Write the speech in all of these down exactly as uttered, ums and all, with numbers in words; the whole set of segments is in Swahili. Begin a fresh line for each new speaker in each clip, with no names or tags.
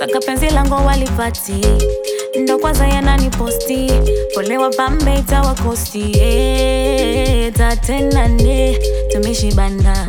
Nataka penzi langu walipati, ndo kwanza yanani posti. Pole wa pambe itawa kosti, eh, tatenane, tumeshibana.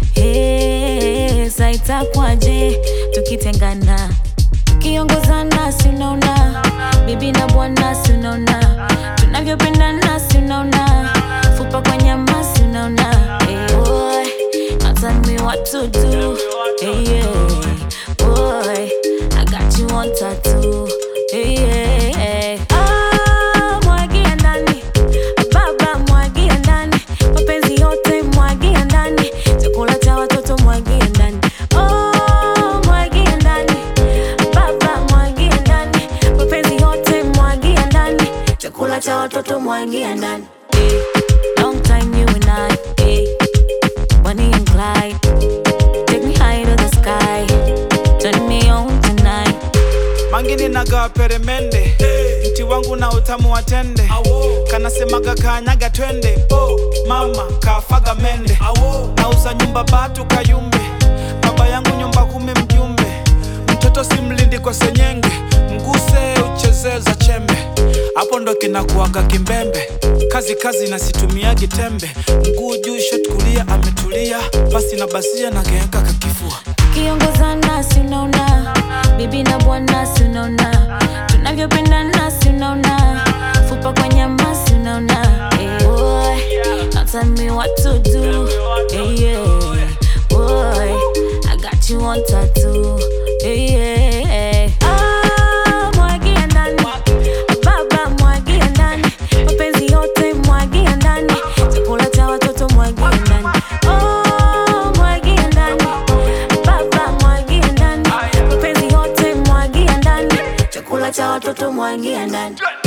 Eh, sa itakwaje, tukitengana. Kiongozana si unaona, bibi na bwana si unaona. Tunavyopendana si unaona, fupa kwa nyama si unaona. Eh, boy, now tell me what to do. Eh, yeah, boy, I got you on tattoo. Eh, yeah, ah, mwagia ndani, baba mwagia ndani, mapenzi yote mwagia ndani, chakula cha watoto mwagia ndani. Oh, mwagia ndani, baba mwagia ndani, mapenzi yote mwagia ndani, chakula cha watoto mwagia ndani. Eh, long time you and I, eh, Bonnie and Clyde, take me high to the sky, turn me on tonight.
Mangini naga peremende, hey. Mti wangu na utamu watende, awo. Kanasemaga kanyaga twende, oh. Mama kafaga mende, awo. Nauza nyumba batu kayumbe, baba yangu nyumba kumi mjumbe. Mtoto simlindi kwa senyenge, mguse uchezeza chembe. Hapo ndo kinakuaga kimbembe, kazi kazi na situmia gitembe. Mguu juu shot kulia ametulia, basi na basia na geeka kakifua.
Kiongozana si unaona, bibi na bwana si unaona. Tunavyopendana si unaona, fupa kwa nyama si unaona. Eh, boy, now tell me what to do. Eh, yeah, boy, I got you on tattoo. Eh, yeah, ah, mwagia ndani, baba mwagia ndani, mapenzi yote mwagia ndani, chakula cha watoto mwagia ndani. Oh, mwagia ndani, baba mwagia ndani, mapenzi yote mwagia ndani, chakula cha watoto mwagia ndani.